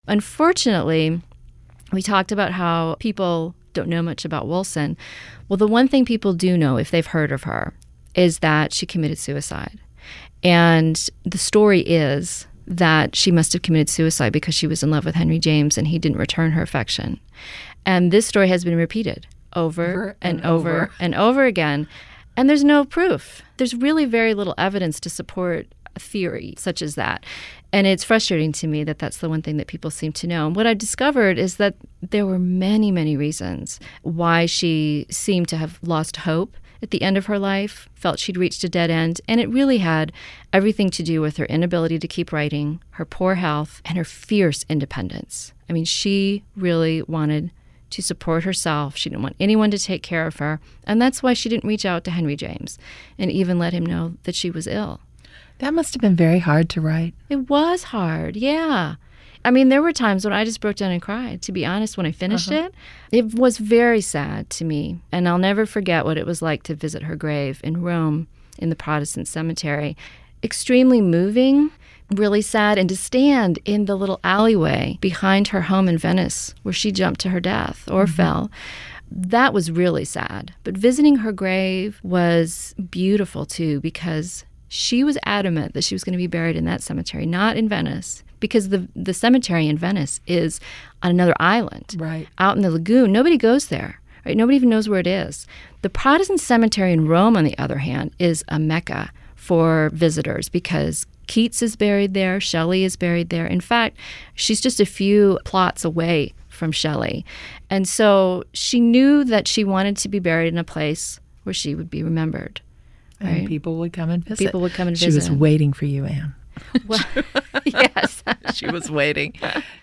Unfortunately, we talked about how people don't know much about Wilson. Well, the one thing people do know if they've heard of her is that she committed suicide. And the story is that she must have committed suicide because she was in love with Henry James and he didn't return her affection. And this story has been repeated over and over and over again. And there's no proof. There's really very little evidence to support a theory such as that. And it's frustrating to me that that's the one thing that people seem to know. And what I've discovered is that there were many, many reasons why she seemed to have lost hope at the end of her life, felt she'd reached a dead end, and it really had everything to do with her inability to keep writing, her poor health, and her fierce independence. I mean, she really wanted to support herself. She didn't want anyone to take care of her, and that's why she didn't reach out to Henry James and even let him know that she was ill. That must have been very hard to write. It was hard, yeah. I mean, there were times when I just broke down and cried, to be honest, when I finished it. It was very sad to me, and I'll never forget what it was like to visit her grave in Rome in the Protestant cemetery. Extremely moving, really sad, and to stand in the little alleyway behind her home in Venice where she jumped to her death or fell. That was really sad. But visiting her grave was beautiful, too, because she was adamant that she was going to be buried in that cemetery, not in Venice, because the cemetery in Venice is on another island, out in the lagoon. Nobody goes there, right? Nobody even knows where it is. The Protestant cemetery in Rome, on the other hand, is a mecca for visitors because Keats is buried there, Shelley is buried there. In fact, she's just a few plots away from Shelley. And so she knew that she wanted to be buried in a place where she would be remembered. Right? And people would come and visit. People would come and She visit. was waiting for you, Anne. Well, yes. She was waiting.